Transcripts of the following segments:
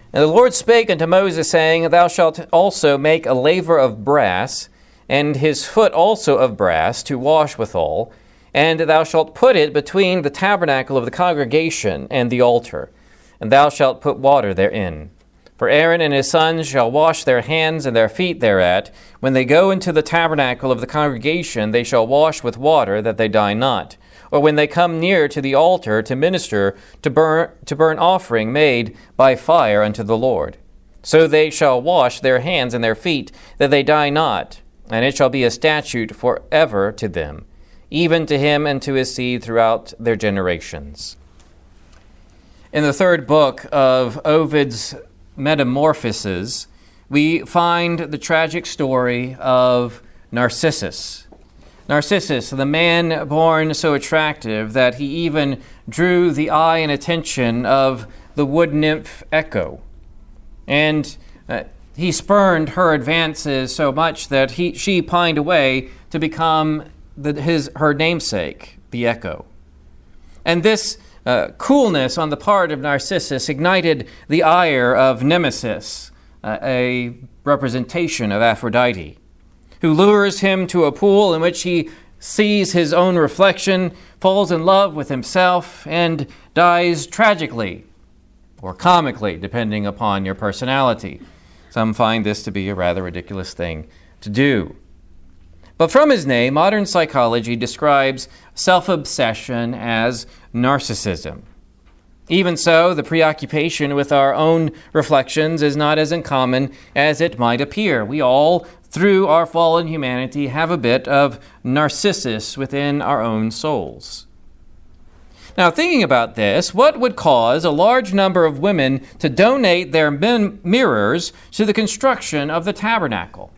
And the Lord spake unto Moses, saying, Thou shalt also make a laver of brass, and his foot also of brass, to wash withal, and thou shalt put it between the tabernacle of the congregation and the altar, and thou shalt put water therein. For Aaron and his sons shall wash their hands and their feet thereat. When they go into the tabernacle of the congregation, they shall wash with water, that they die not. Or when they come near to the altar to minister to burn offering made by fire unto the Lord. So they shall wash their hands and their feet, that they die not. And it shall be a statute forever to them, even to him and to his seed throughout their generations. In the third book of Ovid's Metamorphoses, we find the tragic story of Narcissus. Narcissus, the man born so attractive that he even drew the eye and attention of the wood nymph Echo. And he spurned her advances so much that she pined away to become her namesake, the Echo. And this coolness on the part of Narcissus ignited the ire of Nemesis, a representation of Aphrodite, who lures him to a pool in which he sees his own reflection, falls in love with himself, and dies tragically, or comically, depending upon your personality. Some find this to be a rather ridiculous thing to do. But from his name, modern psychology describes self-obsession as narcissism. Even so, the preoccupation with our own reflections is not as uncommon as it might appear. We all, through our fallen humanity, have a bit of Narcissus within our own souls. Now, thinking about this, what would cause a large number of women to donate their mirrors to the construction of the tabernacle?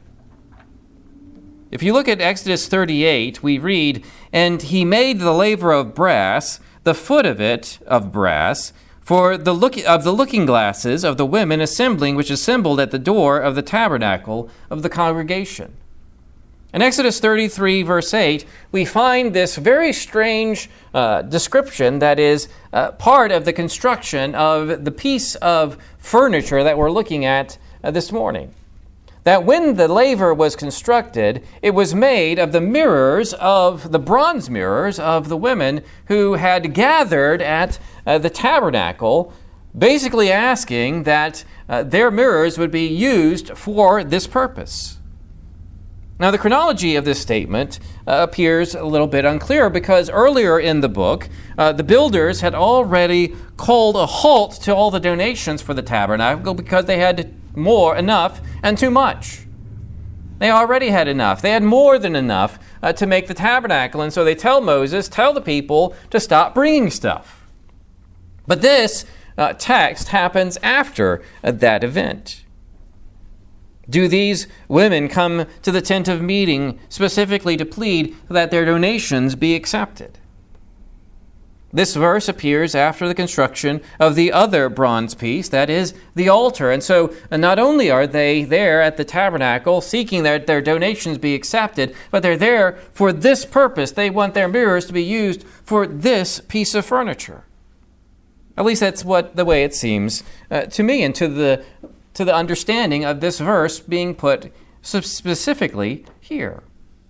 If you look at Exodus 38, we read, And he made the laver of brass, the foot of it of brass, for the looking glasses of the women assembling, which assembled at the door of the tabernacle of the congregation. In Exodus 33, verse 8, we find this very strange description that is part of the construction of the piece of furniture that we're looking at this morning. That when the laver was constructed, it was made of the mirrors of the bronze mirrors of the women who had gathered at the tabernacle, basically asking that their mirrors would be used for this purpose. Now, the chronology of this statement appears a little bit unclear because earlier in the book, the builders had already called a halt to all the donations for the tabernacle because they had enough and too much. They already had enough. They had more than enough to make the tabernacle. And so they tell Moses, tell the people to stop bringing stuff. But this text happens after that event. Do these women come to the tent of meeting specifically to plead that their donations be accepted? This verse appears after the construction of the other bronze piece, that is, the altar. And so not only are they there at the tabernacle seeking that their donations be accepted, but they're there for this purpose. They want their mirrors to be used for this piece of furniture. At least that's the way it seems to me and to the understanding of this verse being put specifically here.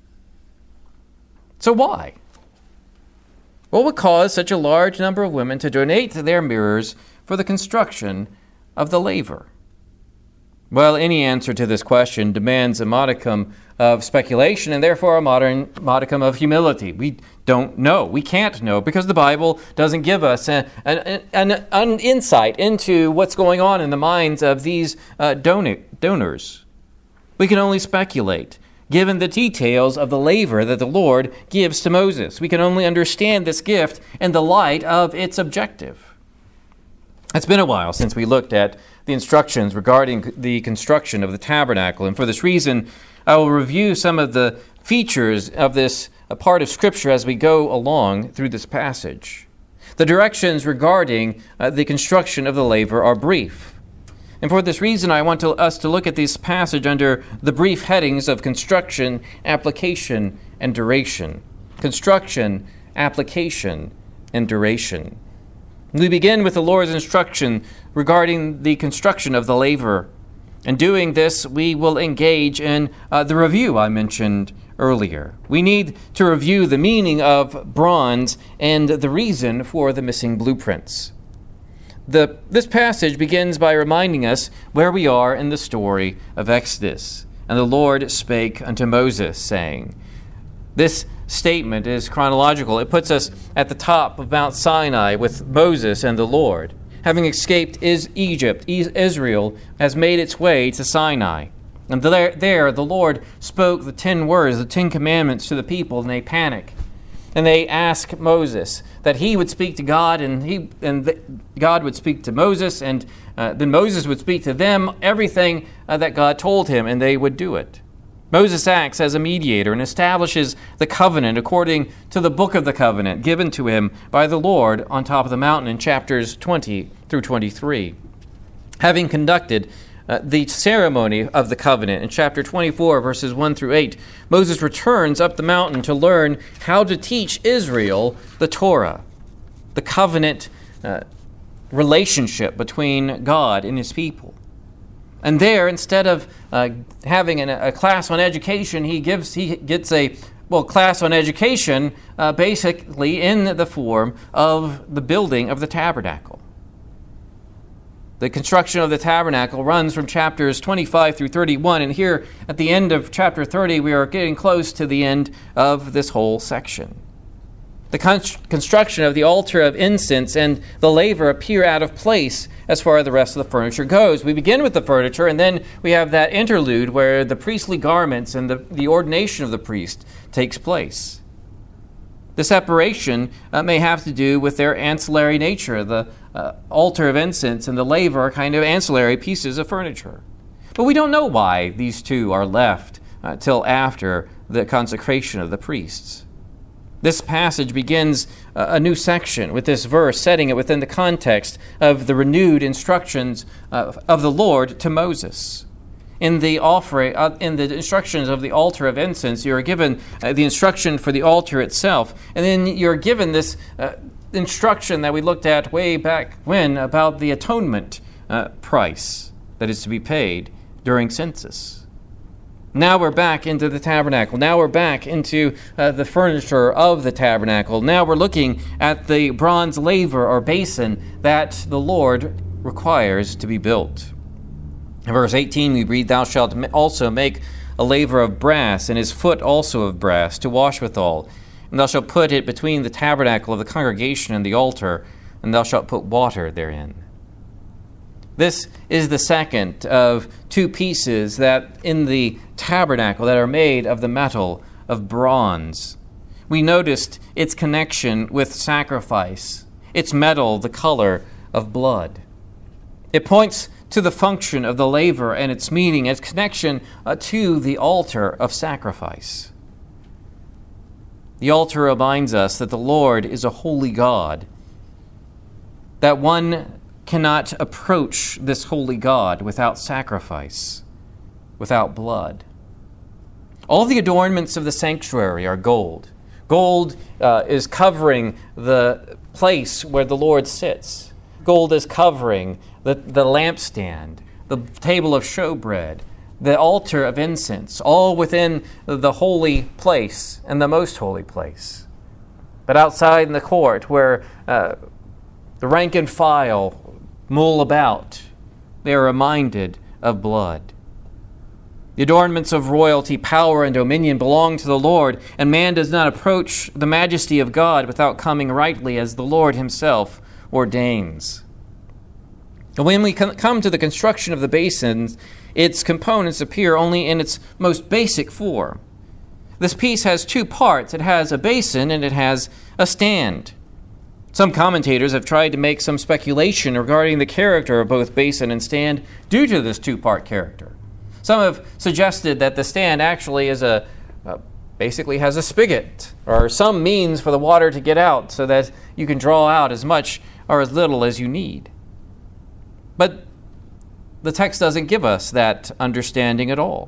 So why? What would cause such a large number of women to donate their mirrors for the construction of the laver? Well, any answer to this question demands a modicum of speculation and therefore a modicum of humility. We don't know. We can't know because the Bible doesn't give us an insight into what's going on in the minds of these donors. We can only speculate. Given the details of the laver that the Lord gives to Moses, we can only understand this gift in the light of its objective. It's been a while since we looked at the instructions regarding the construction of the tabernacle, and for this reason, I will review some of the features of this part of Scripture as we go along through this passage. The directions regarding the construction of the laver are brief. And for this reason, I want us to look at this passage under the brief headings of construction, application, and duration. Construction, application, and duration. We begin with the Lord's instruction regarding the construction of the laver. In doing this, we will engage in the review I mentioned earlier. We need to review the meaning of bronze and the reason for the missing blueprints. This passage begins by reminding us where we are in the story of Exodus. And the Lord spake unto Moses, saying. This statement is chronological. It puts us at the top of Mount Sinai with Moses and the Lord. Having escaped Egypt, Israel has made its way to Sinai. And there the Lord spoke the 10 words, the 10 commandments to the people, and they panic. And they ask Moses that he would speak to God, and God would speak to Moses, and then Moses would speak to them everything that God told him, and they would do it. Moses acts as a mediator and establishes the covenant according to the book of the covenant given to him by the Lord on top of the mountain in chapters 20 through 23. Having conducted the ceremony of the covenant in chapter 24, verses 1 through 8, Moses returns up the mountain to learn how to teach Israel the Torah, the covenant relationship between God and his people. And there, instead of having a class on education, he gets a class on education basically in the form of the building of the tabernacle. The construction of the tabernacle runs from chapters 25 through 31, and here at the end of chapter 30, we are getting close to the end of this whole section. The construction of the altar of incense and the laver appear out of place as far as the rest of the furniture goes. We begin with the furniture, and then we have that interlude where the priestly garments and the ordination of the priest takes place. The separation may have to do with their ancillary nature. The altar of incense and the laver are kind of ancillary pieces of furniture. But we don't know why these two are left till after the consecration of the priests. This passage begins a new section with this verse, setting it within the context of the renewed instructions of the Lord to Moses. In the instructions of the altar of incense, you are given the instruction for the altar itself, and then you're given this instruction that we looked at way back when about the atonement price that is to be paid during census. Now we're back into the tabernacle. Now we're back into the furniture of the tabernacle. Now we're looking at the bronze laver or basin that the Lord requires to be built. In verse 18 we read, Thou shalt also make a laver of brass, and his foot also of brass, to wash withal. And thou shalt put it between the tabernacle of the congregation and the altar, and thou shalt put water therein. This is the second of two pieces that in the tabernacle that are made of the metal of bronze. We noticed its connection with sacrifice, its metal the color of blood. It points to the function of the laver and its meaning, its connection to the altar of sacrifice. The altar reminds us that the Lord is a holy God, that one cannot approach this holy God without sacrifice, without blood. All the adornments of the sanctuary are gold. Gold is covering the place where the Lord sits. Gold is covering the lampstand, the table of showbread, the altar of incense, all within the holy place and the most holy place. But outside in the court where the rank and file mull about, they are reminded of blood. The adornments of royalty, power, and dominion belong to the Lord, and man does not approach the majesty of God without coming rightly as the Lord himself ordains. And when we come to the construction of the basins, its components appear only in its most basic form. This piece has two parts. It has a basin and it has a stand. Some commentators have tried to make some speculation regarding the character of both basin and stand due to this two-part character. Some have suggested that the stand actually is basically has a spigot or some means for the water to get out so that you can draw out as much or as little as you need. But the text doesn't give us that understanding at all.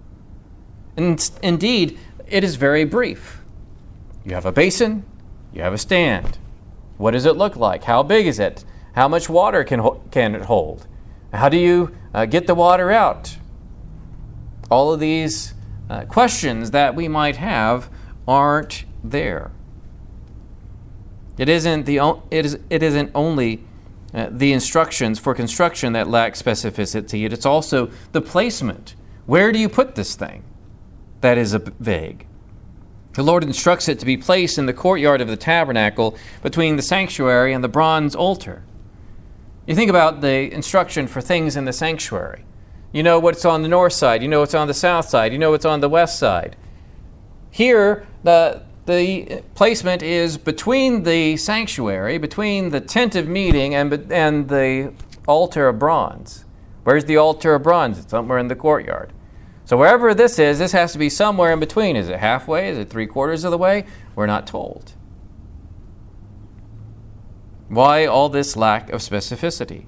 And indeed, it is very brief. You have a basin, you have a stand. What does it look like? How big is it? How much water can it hold? How do you get the water out? All of these questions that we might have aren't there. It isn't only the instructions for construction that lack specificity. It's also the placement. Where do you put this thing? That is vague. The Lord instructs it to be placed in the courtyard of the tabernacle between the sanctuary and the bronze altar. You think about the instruction for things in the sanctuary. You know what's on the north side. You know what's on the south side. You know what's on the west side. Here, the placement is between the sanctuary, between the tent of meeting and the altar of bronze. Where's the altar of bronze? It's somewhere in the courtyard. So wherever this has to be somewhere in between. Is it halfway? Is it 3/4 of the way? We're not told. Why all this lack of specificity?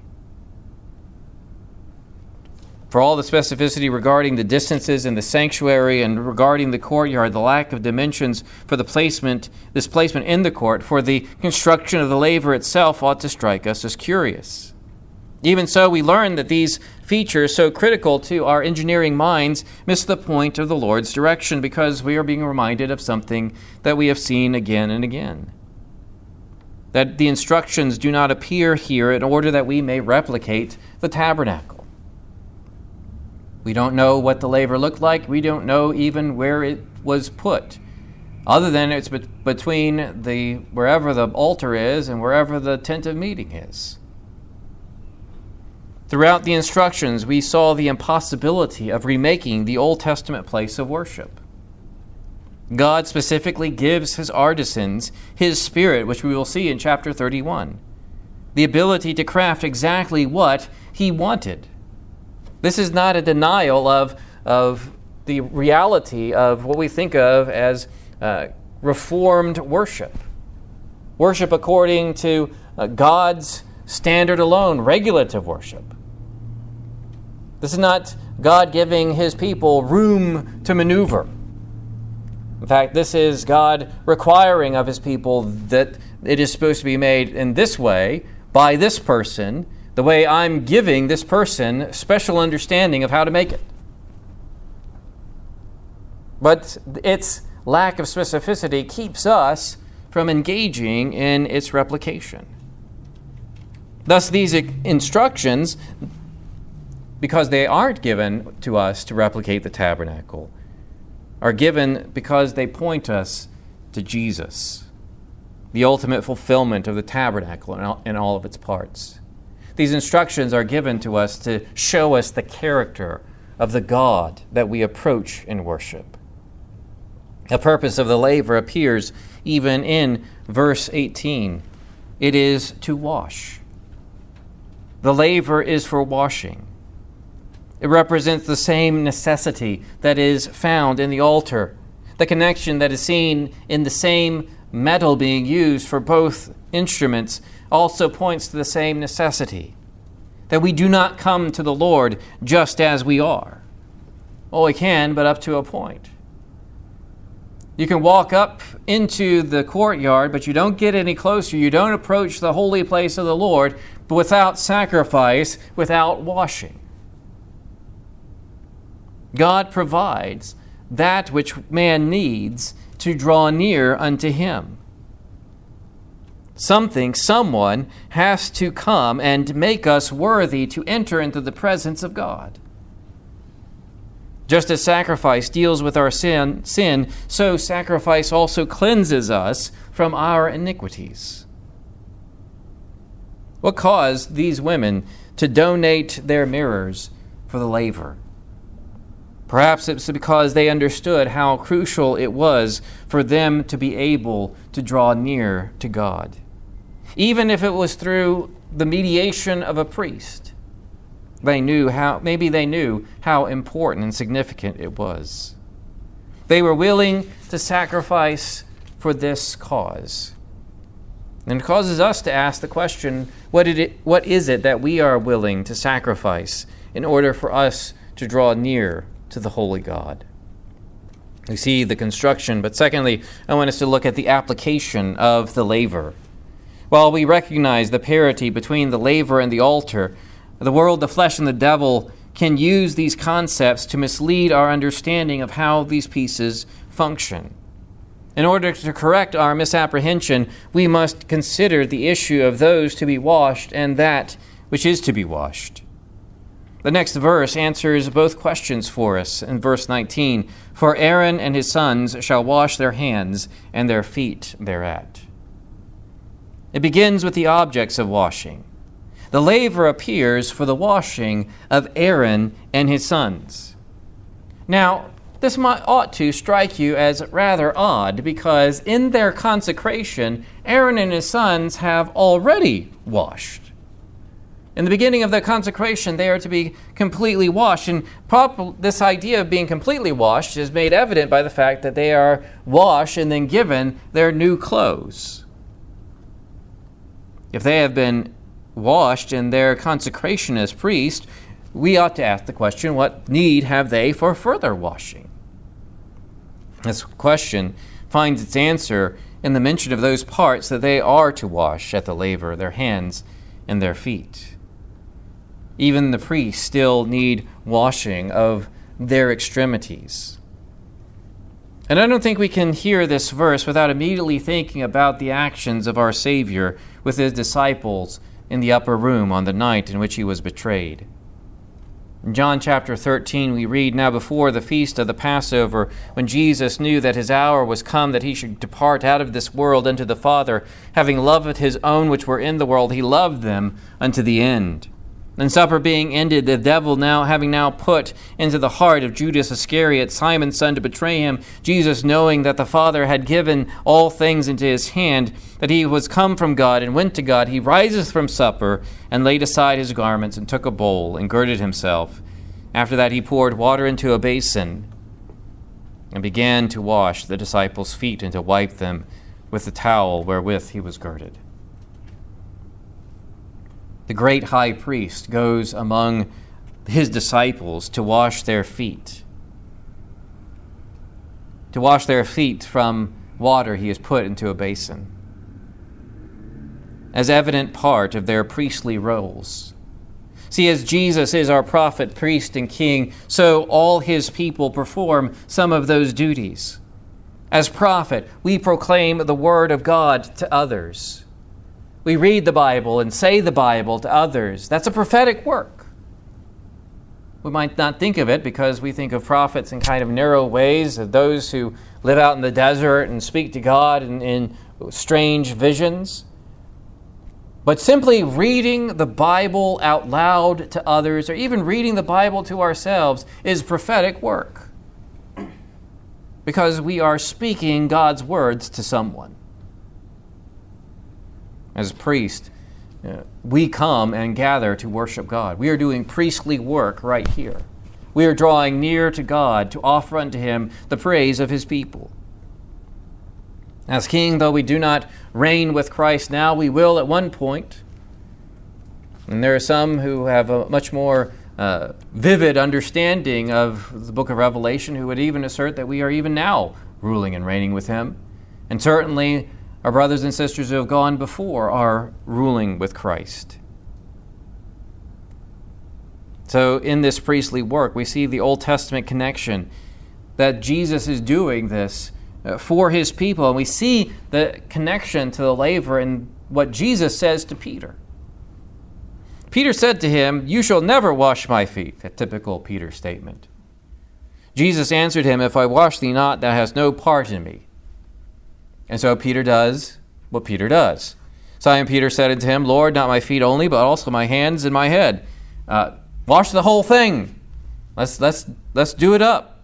For all the specificity regarding the distances in the sanctuary and regarding the courtyard, the lack of dimensions for this placement in the court, for the construction of the laver itself ought to strike us as curious. Even so, we learn that these features, so critical to our engineering minds, miss the point of the Lord's direction because we are being reminded of something that we have seen again and again. That the instructions do not appear here in order that we may replicate the tabernacle. We don't know what the laver looked like. We don't know even where it was put, other than it's between wherever the altar is and wherever the tent of meeting is. Throughout the instructions, we saw the impossibility of remaking the Old Testament place of worship. God specifically gives his artisans his Spirit, which we will see in chapter 31, the ability to craft exactly what he wanted. This is not a denial of the reality of what we think of as reformed worship. Worship according to God's standard alone, regulative worship. This is not God giving his people room to maneuver. In fact, this is God requiring of his people that it is supposed to be made in this way, by this person, the way I'm giving this person special understanding of how to make it. But its lack of specificity keeps us from engaging in its replication. Thus, these instructions, because they aren't given to us to replicate the tabernacle, are given because they point us to Jesus, the ultimate fulfillment of the tabernacle in all of its parts. These instructions are given to us to show us the character of the God that we approach in worship. The purpose of the laver appears even in verse 18. It is to wash. The laver is for washing. It represents the same necessity that is found in the altar. The connection that is seen in the same metal being used for both instruments also points to the same necessity, that we do not come to the Lord just as we are. Well, we can, but up to a point. You can walk up into the courtyard, but you don't get any closer. You don't approach the holy place of the Lord, but without sacrifice, without washing. God provides that which man needs to draw near unto him. Someone has to come and make us worthy to enter into the presence of God. Just as sacrifice deals with our sin, so sacrifice also cleanses us from our iniquities. What caused these women to donate their mirrors for the laver? Perhaps it's because they understood how crucial it was for them to be able to draw near to God, even if it was through the mediation of a priest. They knew how important and significant it was. They were willing to sacrifice for this cause. And it causes us to ask the question, what is it that we are willing to sacrifice in order for us to draw near to the holy God? We see the construction, but secondly, I want us to look at the application of the laver. While we recognize the parity between the laver and the altar, the world, the flesh, and the devil can use these concepts to mislead our understanding of how these pieces function. In order to correct our misapprehension, we must consider the issue of those to be washed and that which is to be washed. The next verse answers both questions for us in verse 19. For Aaron and his sons shall wash their hands and their feet thereat. It begins with the objects of washing. The laver appears for the washing of Aaron and his sons. Now, this ought to strike you as rather odd because in their consecration, Aaron and his sons have already washed. In the beginning of their consecration, they are to be completely washed. And this idea of being completely washed is made evident by the fact that they are washed and then given their new clothes. If they have been washed in their consecration as priests, we ought to ask the question, what need have they for further washing? This question finds its answer in the mention of those parts that they are to wash at the laver, their hands and their feet. Even the priests still need washing of their extremities. And I don't think we can hear this verse without immediately thinking about the actions of our Savior with his disciples in the upper room on the night in which he was betrayed. In John chapter 13, we read, Now before the feast of the Passover, when Jesus knew that his hour was come that he should depart out of this world unto the Father, having loved his own which were in the world, he loved them unto the end. And supper being ended, the devil having put into the heart of Judas Iscariot, Simon's son, to betray him, Jesus, knowing that the Father had given all things into his hand, that he was come from God and went to God, he riseth from supper, and laid aside his garments, and took a bowl, and girded himself. After that he poured water into a basin, and began to wash the disciples' feet, and to wipe them with the towel wherewith he was girded. The great high priest goes among his disciples to wash their feet. To wash their feet from water he has put into a basin, as evident part of their priestly roles. See, as Jesus is our prophet, priest, and king, so all his people perform some of those duties. As prophet, we proclaim the word of God to others. We read the Bible and say the Bible to others. That's a prophetic work. We might not think of it because we think of prophets in kind of narrow ways, of those who live out in the desert and speak to God in strange visions. But simply reading the Bible out loud to others, or even reading the Bible to ourselves, is prophetic work. Because we are speaking God's words to someone. As a priest, we come and gather to worship God. We are doing priestly work right here. We are drawing near to God to offer unto him the praise of his people. As king, though we do not reign with Christ now, we will at one point. And there are some who have a much more vivid understanding of the book of Revelation who would even assert that we are even now ruling and reigning with him. And certainly our brothers and sisters who have gone before are ruling with Christ. So in this priestly work, we see the Old Testament connection that Jesus is doing this for his people. And we see the connection to the laver in what Jesus says to Peter. Peter said to him, "You shall never wash my feet," a typical Peter statement. Jesus answered him, "If I wash thee not, thou hast no part in me." And so Peter does what Peter does. Simon Peter said unto him, "Lord, not my feet only, but also my hands and my head." Wash the whole thing. Let's do it up.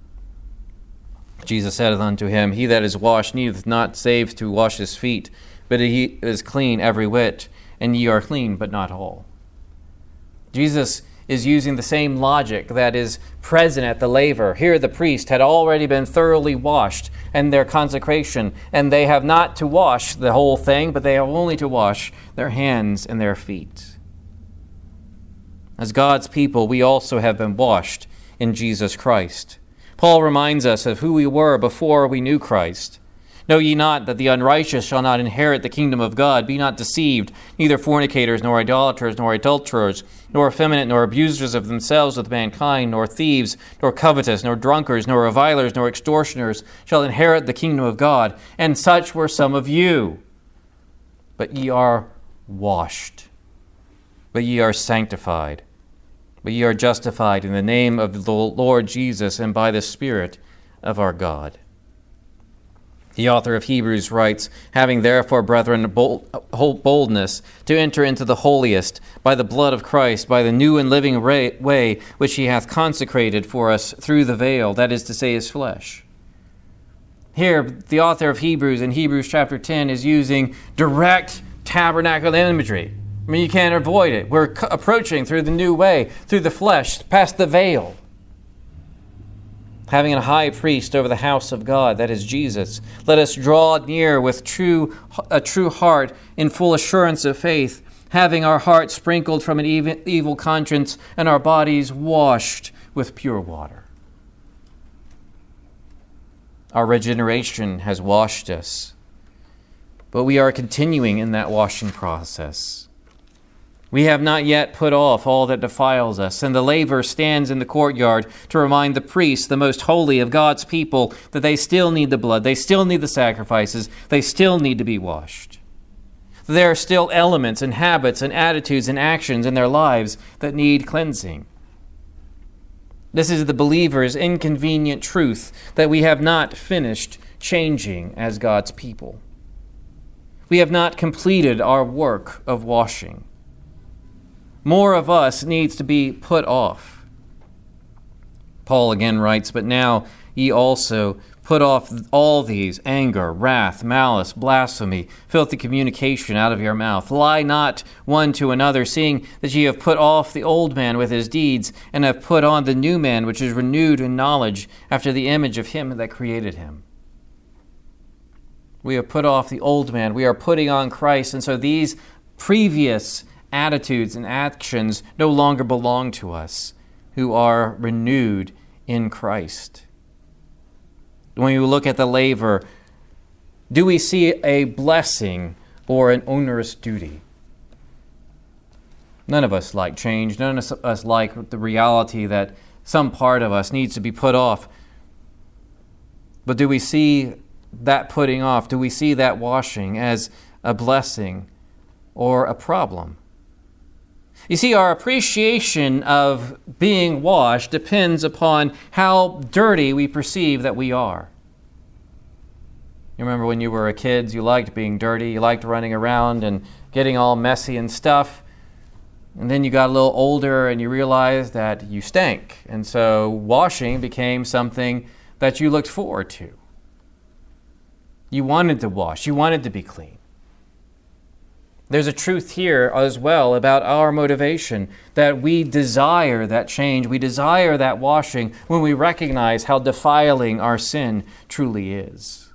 Jesus said unto him, "He that is washed needeth not save to wash his feet, but he is clean every whit, and ye are clean, but not all." Jesus is using the same logic that is present at the laver. Here the priest had already been thoroughly washed in their consecration, and they have not to wash the whole thing, but they have only to wash their hands and their feet. As God's people, we also have been washed in Jesus Christ. Paul reminds us of who we were before we knew Christ. Know ye not that the unrighteous shall not inherit the kingdom of God? Be not deceived, neither fornicators, nor idolaters, nor adulterers, nor effeminate, nor abusers of themselves with mankind, nor thieves, nor covetous, nor drunkards, nor revilers, nor extortioners shall inherit the kingdom of God. And such were some of you. But ye are washed, but ye are sanctified, but ye are justified in the name of the Lord Jesus and by the Spirit of our God. The author of Hebrews writes, having therefore, brethren, boldness to enter into the holiest by the blood of Christ, by the new and living way which he hath consecrated for us through the veil, that is to say, his flesh. Here, the author of Hebrews in Hebrews chapter 10 is using direct tabernacle imagery. I mean, you can't avoid it. We're approaching through the new way, through the flesh, past the veil. Having a high priest over the house of God, that is Jesus, let us draw near with a true heart in full assurance of faith, having our hearts sprinkled from an evil conscience and our bodies washed with pure water. Our regeneration has washed us, but we are continuing in that washing process. We have not yet put off all that defiles us, and the laver stands in the courtyard to remind the priests, the most holy of God's people, that they still need the blood, they still need the sacrifices, they still need to be washed. There are still elements and habits and attitudes and actions in their lives that need cleansing. This is the believer's inconvenient truth that we have not finished changing as God's people. We have not completed our work of washing. More of us needs to be put off. Paul again writes, but now ye also put off all these, anger, wrath, malice, blasphemy, filthy communication out of your mouth. Lie not one to another, seeing that ye have put off the old man with his deeds, and have put on the new man, which is renewed in knowledge after the image of him that created him. We have put off the old man. We are putting on Christ, and so these previous attitudes and actions no longer belong to us who are renewed in Christ. When you look at the laver, do we see a blessing or an onerous duty? None of us like change. None of us like the reality that some part of us needs to be put off. But do we see that putting off? Do we see that washing as a blessing or a problem? You see, our appreciation of being washed depends upon how dirty we perceive that we are. You remember when you were a kid, you liked being dirty, you liked running around and getting all messy and stuff. And then you got a little older and you realized that you stank. And so washing became something that you looked forward to. You wanted to wash, you wanted to be clean. There's a truth here as well about our motivation, that we desire that change, we desire that washing when we recognize how defiling our sin truly is.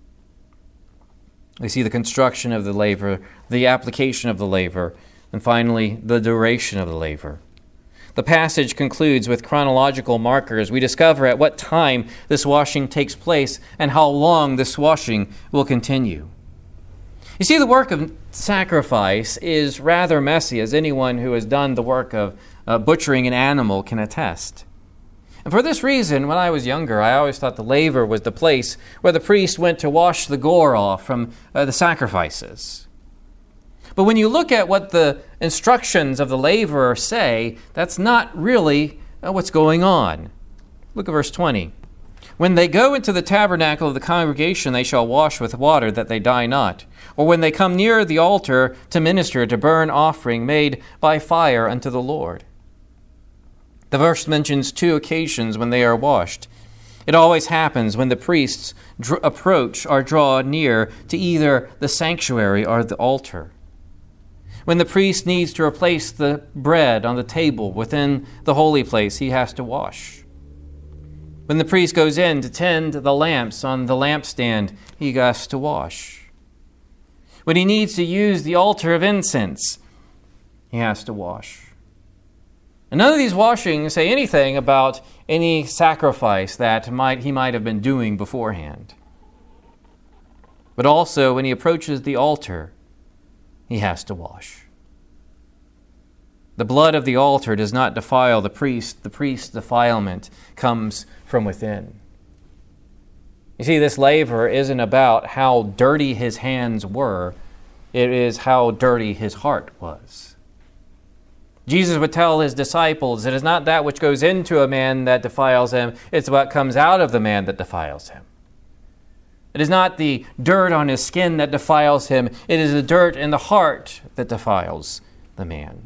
We see the construction of the laver, the application of the laver, and finally, the duration of the laver. The passage concludes with chronological markers. We discover at what time this washing takes place and how long this washing will continue. You see, the work of sacrifice is rather messy, as anyone who has done the work of butchering an animal can attest. And for this reason, when I was younger, I always thought the laver was the place where the priest went to wash the gore off from the sacrifices. But when you look at what the instructions of the laver say, that's not really what's going on. Look at verse 20. When they go into the tabernacle of the congregation, they shall wash with water, that they die not. Or when they come near the altar to minister, to burn offering made by fire unto the Lord. The verse mentions two occasions when they are washed. It always happens when the priests approach or draw near to either the sanctuary or the altar. When the priest needs to replace the bread on the table within the holy place, he has to wash. When the priest goes in to tend the lamps on the lampstand, he has to wash. When he needs to use the altar of incense, he has to wash. And none of these washings say anything about any sacrifice that he might have been doing beforehand. But also, when he approaches the altar, he has to wash. The blood of the altar does not defile the priest. The priest's defilement comes from within. You see, this laver isn't about how dirty his hands were. It is how dirty his heart was. Jesus would tell his disciples, it is not that which goes into a man that defiles him, it's what comes out of the man that defiles him. It is not the dirt on his skin that defiles him, it is the dirt in the heart that defiles the man.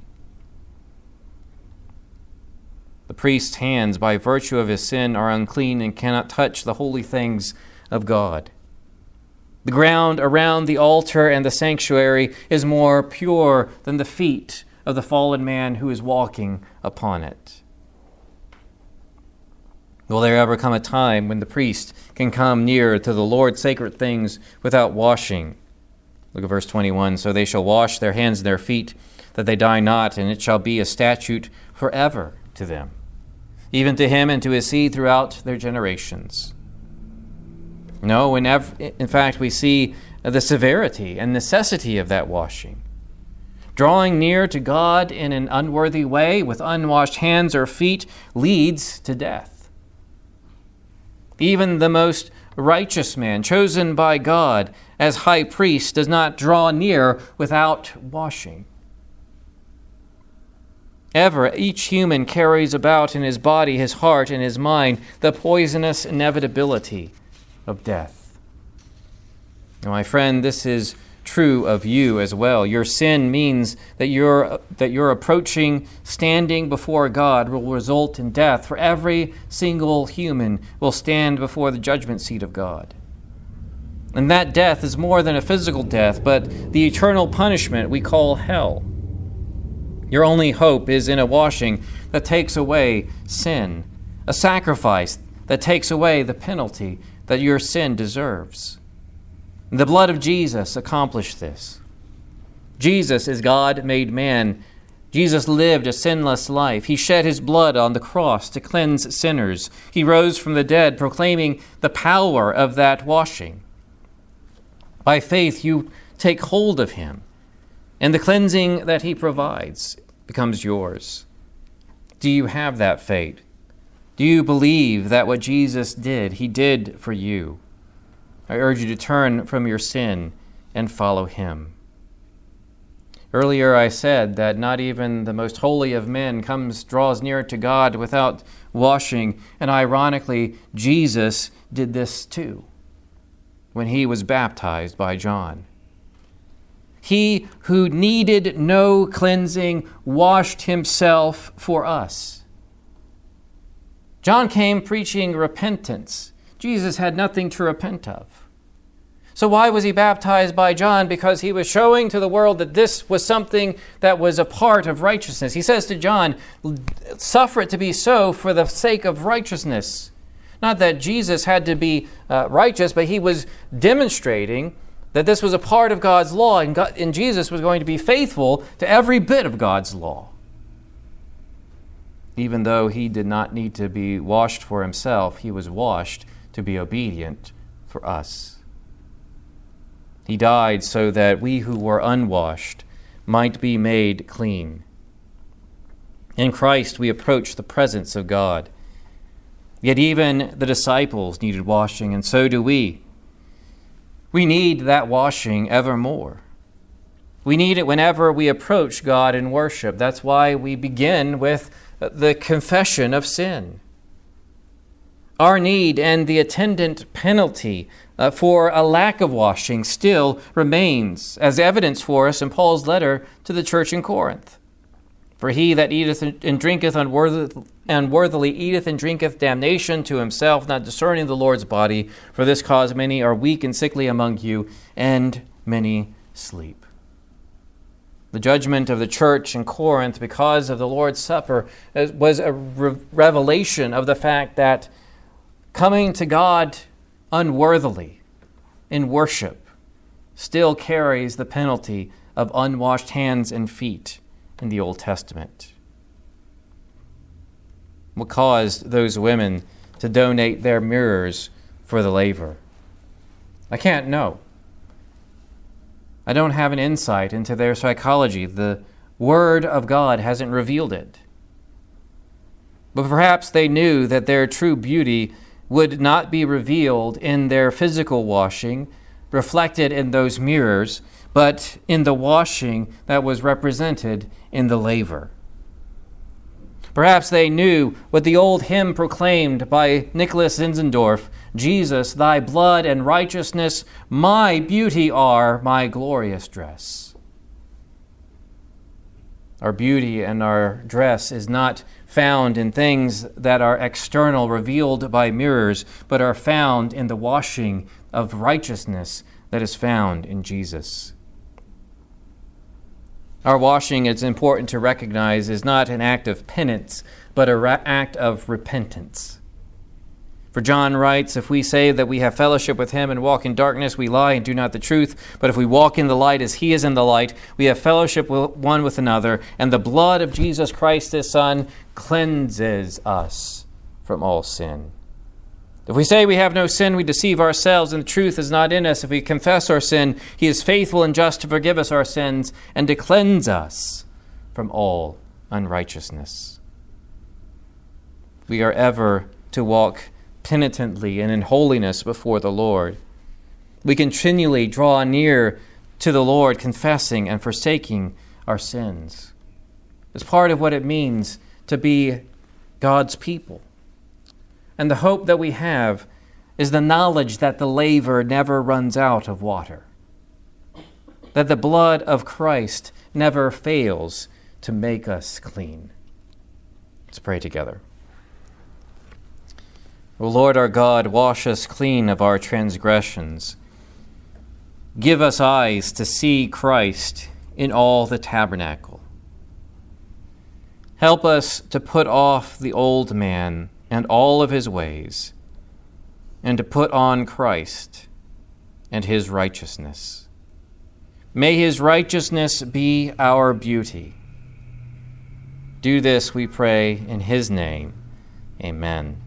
The priest's hands, by virtue of his sin, are unclean and cannot touch the holy things of God. The ground around the altar and the sanctuary is more pure than the feet of the fallen man who is walking upon it. Will there ever come a time when the priest can come near to the Lord's sacred things without washing? Look at verse 21. So they shall wash their hands and their feet, that they die not, and it shall be a statute forever to them, even to him and to his seed throughout their generations. No, in fact, we see the severity and necessity of that washing. Drawing near to God in an unworthy way with unwashed hands or feet leads to death. Even the most righteous man, chosen by God as high priest, does not draw near without washing. Each human carries about in his body, his heart, and his mind the poisonous inevitability of death. Now, my friend, this is true of you as well. Your sin means that you're approaching, standing before God will result in death, for every single human will stand before the judgment seat of God. And that death is more than a physical death, but the eternal punishment we call hell. Your only hope is in a washing that takes away sin, a sacrifice that takes away the penalty that your sin deserves. The blood of Jesus accomplished this. Jesus is God made man. Jesus lived a sinless life. He shed his blood on the cross to cleanse sinners. He rose from the dead, proclaiming the power of that washing. By faith, you take hold of him, and the cleansing that he provides becomes yours. Do you have that faith? Do you believe that what Jesus did, he did for you? I urge you to turn from your sin and follow him. Earlier I said that not even the most holy of men draws near to God without washing, and ironically, Jesus did this too when he was baptized by John. He who needed no cleansing washed himself for us. John came preaching repentance. Jesus had nothing to repent of. So why was he baptized by John? Because he was showing to the world that this was something that was a part of righteousness. He says to John, suffer it to be so for the sake of righteousness. Not that Jesus had to be righteous, but he was demonstrating that this was a part of God's law, and Jesus was going to be faithful to every bit of God's law. Even though he did not need to be washed for himself, he was washed to be obedient for us. He died so that we who were unwashed might be made clean. In Christ we approach the presence of God. Yet even the disciples needed washing, and so do we. We need that washing evermore. We need it whenever we approach God in worship. That's why we begin with the confession of sin. Our need and the attendant penalty for a lack of washing still remains, as evidence for us in Paul's letter to the church in Corinth. For he that eateth and drinketh unworthily eateth and drinketh damnation to himself, not discerning the Lord's body. For this cause many are weak and sickly among you, and many sleep. The judgment of the church in Corinth because of the Lord's Supper was a revelation of the fact that coming to God unworthily in worship still carries the penalty of unwashed hands and feet in the Old Testament. What caused those women to donate their mirrors for the laver? I can't know. I don't have an insight into their psychology. The Word of God hasn't revealed it. But perhaps they knew that their true beauty would not be revealed in their physical washing, reflected in those mirrors, but in the washing that was represented in the laver. Perhaps they knew what the old hymn proclaimed by Nicholas Zinzendorf, Jesus, thy blood and righteousness, my beauty are, my glorious dress. Our beauty and our dress is not found in things that are external, revealed by mirrors, but are found in the washing of righteousness that is found in Jesus. Our washing, it's important to recognize, is not an act of penance, but an act of repentance. For John writes, if we say that we have fellowship with him and walk in darkness, we lie and do not the truth. But if we walk in the light as he is in the light, we have fellowship one with another, and the blood of Jesus Christ, his Son, cleanses us from all sin. If we say we have no sin, we deceive ourselves, and the truth is not in us. If we confess our sin, he is faithful and just to forgive us our sins and to cleanse us from all unrighteousness. We are ever to walk penitently and in holiness before the Lord. We continually draw near to the Lord, confessing and forsaking our sins. It's part of what it means to be God's people. And the hope that we have is the knowledge that the laver never runs out of water, that the blood of Christ never fails to make us clean. Let's pray together. O Lord our God, wash us clean of our transgressions. Give us eyes to see Christ in all the tabernacle. Help us to put off the old man and all of his ways, and to put on Christ and his righteousness. May his righteousness be our beauty. Do this, we pray, in his name. Amen.